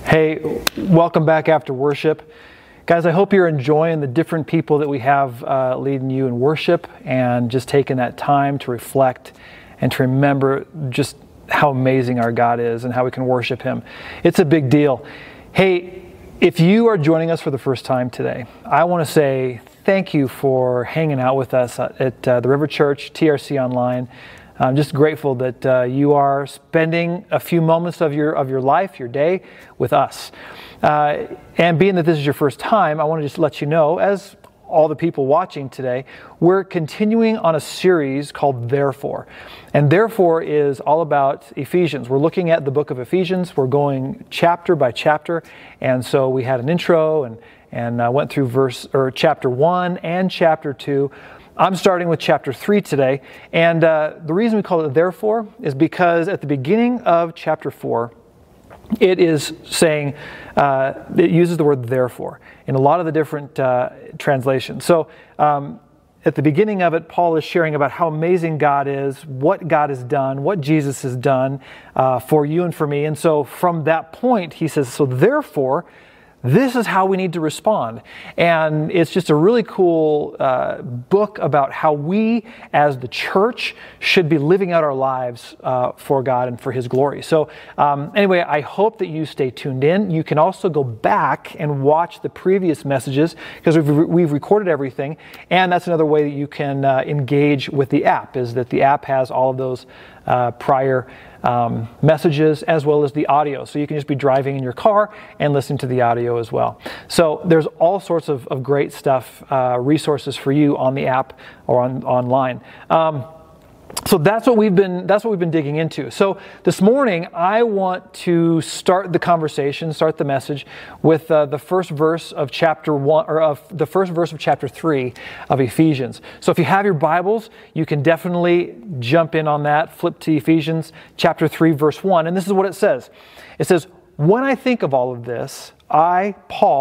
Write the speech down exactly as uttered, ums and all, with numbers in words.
Hey, welcome back after worship. Guys, I hope you're enjoying the different people that we have uh, leading you in worship and just taking that time to reflect and to remember just how amazing our God is and how we can worship Him. It's a big deal. Hey, if you are joining us for the first time today, I want to say thank you for hanging out with us at uh, the River Church, T R C Online. I'm just grateful that uh, you are spending a few moments of your of your life, your day, with us. Uh, and being that this is your first time, I want to just let you know, as all the people watching today, we're continuing on a series called Therefore. And Therefore is all about Ephesians. We're looking at the book of Ephesians. We're going chapter by chapter. And so we had an intro and, and uh, went through verse or chapter one and chapter two. I'm starting with chapter three today, and uh, the reason we call it Therefore is because at the beginning of chapter four, it is saying, uh, it uses the word therefore in a lot of the different uh, translations. So um, at the beginning of it, Paul is sharing about how amazing God is, what God has done, what Jesus has done uh, for you and for me. And so from that point, he says, so therefore, this is how we need to respond. And it's just a really cool uh, book about how we as the church should be living out our lives uh, for God and for His glory. So um, anyway, I hope that you stay tuned in. You can also go back and watch the previous messages because we've, re- we've recorded everything. And that's another way that you can uh, engage with the app, is that the app has all of those uh, prior Um, messages as well as the audio. So you can just be driving in your car and listening to the audio as well. So there's all sorts of, of great stuff, uh, resources for you on the app or on online. Um, so that's what we've been that's what we've been digging into. So this morning I want to start the conversation, start the message with uh, the first verse of chapter one, or of the first verse of chapter three of Ephesians. So if you have your Bibles, you can definitely jump in on that, flip to Ephesians chapter three, verse one, and this is what it says. It says, "When I think of all of this, I, Paul,